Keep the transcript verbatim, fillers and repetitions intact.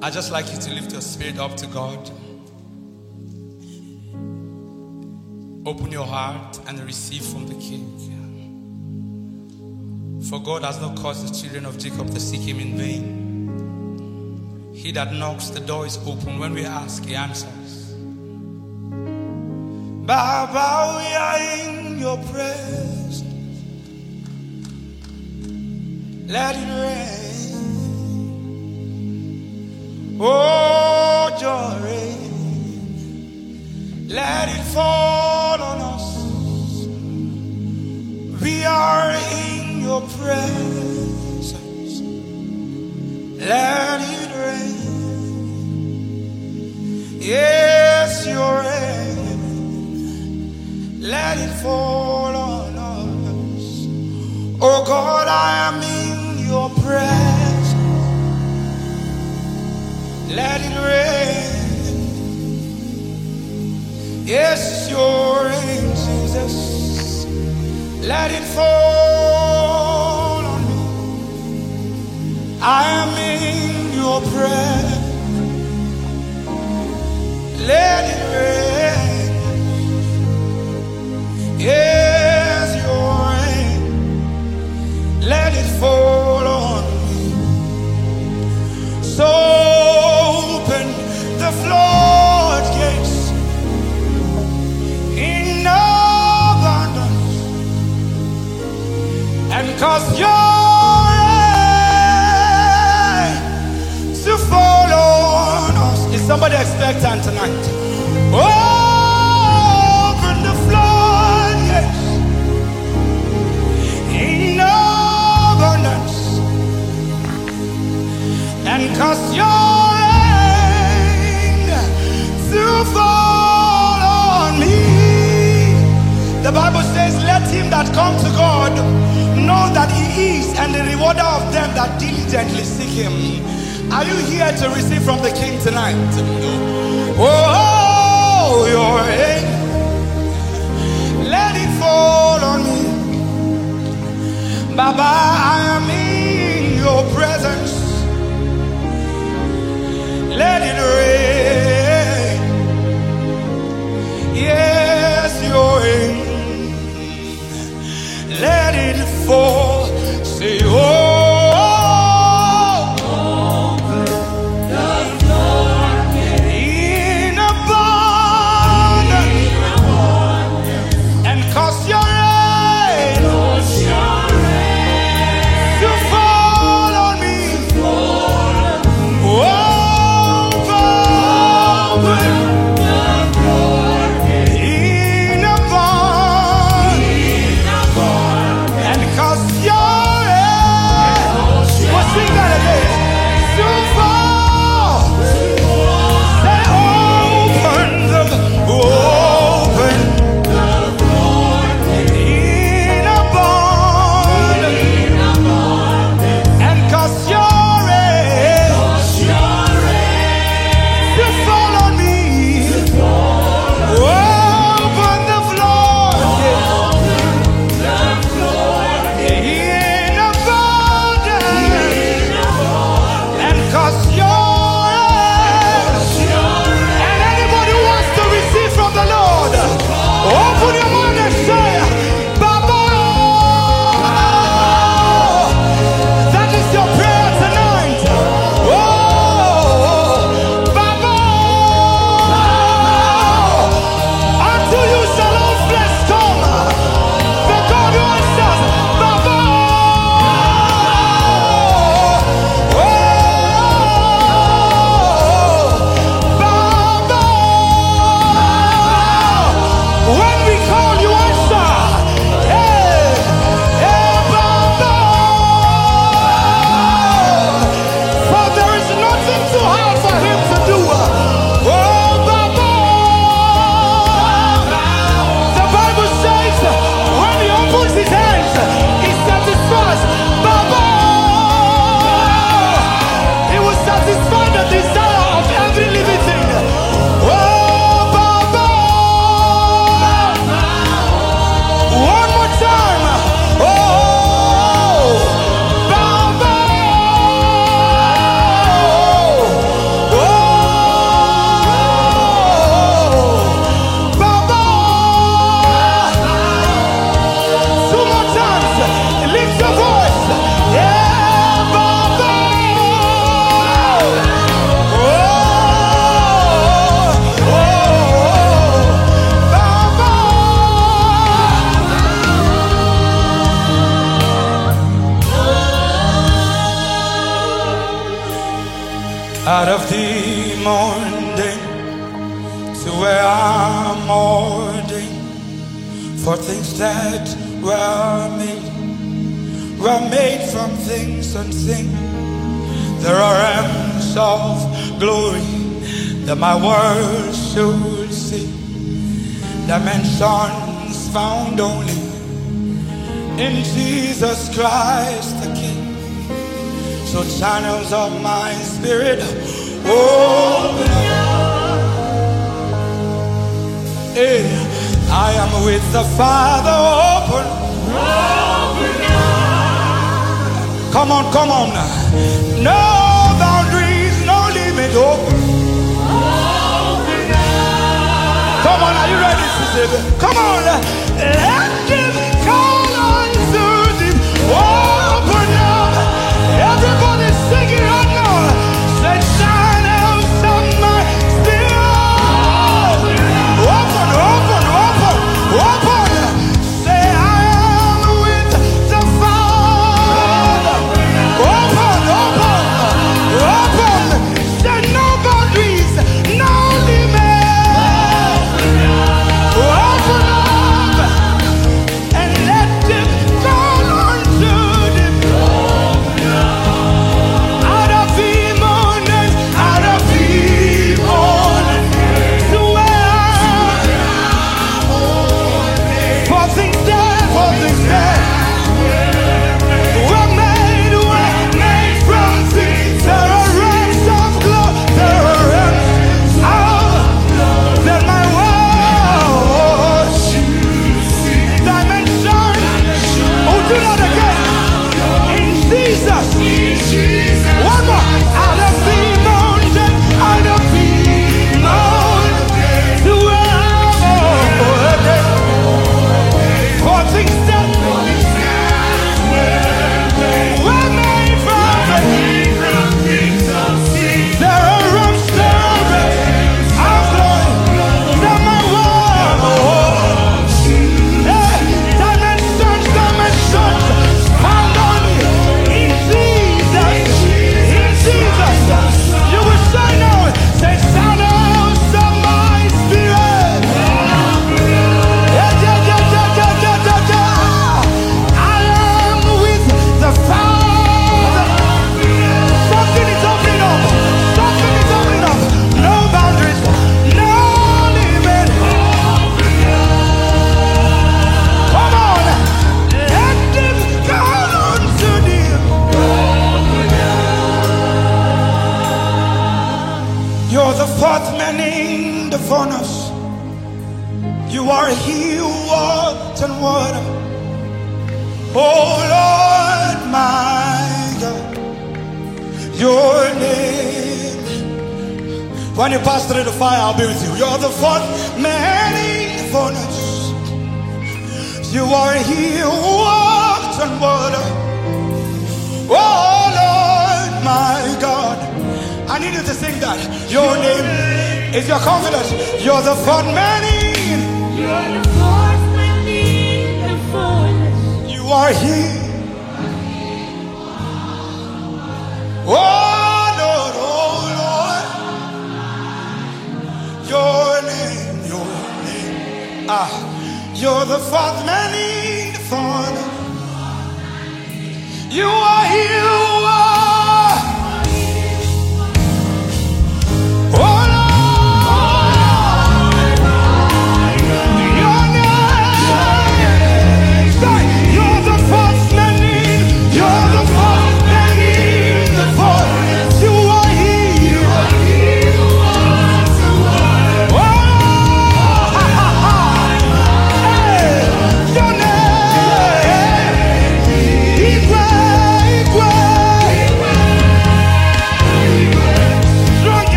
I'd just like you to lift your spirit up to God. Open your heart and receive from the King. For God has not caused the children of Jacob to seek him in vain. He that knocks, the door is open. When we ask, he answers. Baba, we are in your presence. Let it rain. Oh, joy rain. Let it fall on us. We are in your presence. Let it rain. Yes, your rain. Let it fall on us. Oh God, I am in your presence. Let it rain. Yes, your rain, Jesus. Let it fall on me. I am in your presence. Let it rain. Yes, your rain. Let it fall on me. So open the floodgates in abundance, and cause your rain to fall on us. Is somebody expectant tonight? Open the floodgates in abundance, and cause your rain to fall on me. The Bible says, let him that come to God know that he is, and the rewarder of them that diligently seek him. Are you here to receive from the King tonight? Oh, your rain, let it fall on me. Baba, I am in your presence. Let it rain. Yes, your rain. Let it fall. Say, oh. Yeah. out of the morning to where I'm ordained for things that were made, were made from things unseen. There are realms of glory that my words should see, dimensions found only in Jesus Christ the King. So channels of my spirit open up. Hey, I am with the Father. Open, open up. Come on, come on. No boundaries, no limit. Open, open up. Come on, are you ready, sister? Come on, let him call on to him. Open up. Everybody sing it right now. Say, shine out of my spirit. Open, open, open, open. Say, I am with the Father. Open, open, open. Say, no boundaries, no limits. Open up and let him call on to them. Out of the morning, out of the morning, to where for things that, for things that were made, were made from things. There are realms of glory, there are realms of that my world dimension. Oh, do that again. In Jesus. One more. Out of the mountain, out of the mountain, to where for things that were made from things. There are realms, there are realms of glory that my world, hey, dimensions, dimensions found only in Jesus, in Jesus. You will say now, say, sound out of my spirit. Yeah, yeah, yeah, yeah, yeah, yeah, yeah, yeah. I am with the Father. Something is opening up. Something is opening up. No boundaries, no limit. Come on, let them call on to them. You're the fourth man in the furnace. You are he who walked on water. Oh Lord, my God, your name. When you pass through the fire, I'll be with you. You're the fourth man in the furnace. You are he who walked on water. Oh Lord, my God. I need you to sing that. Your name is your confidence. You're the fourth man in. You're the fourth man in the forest. You are here.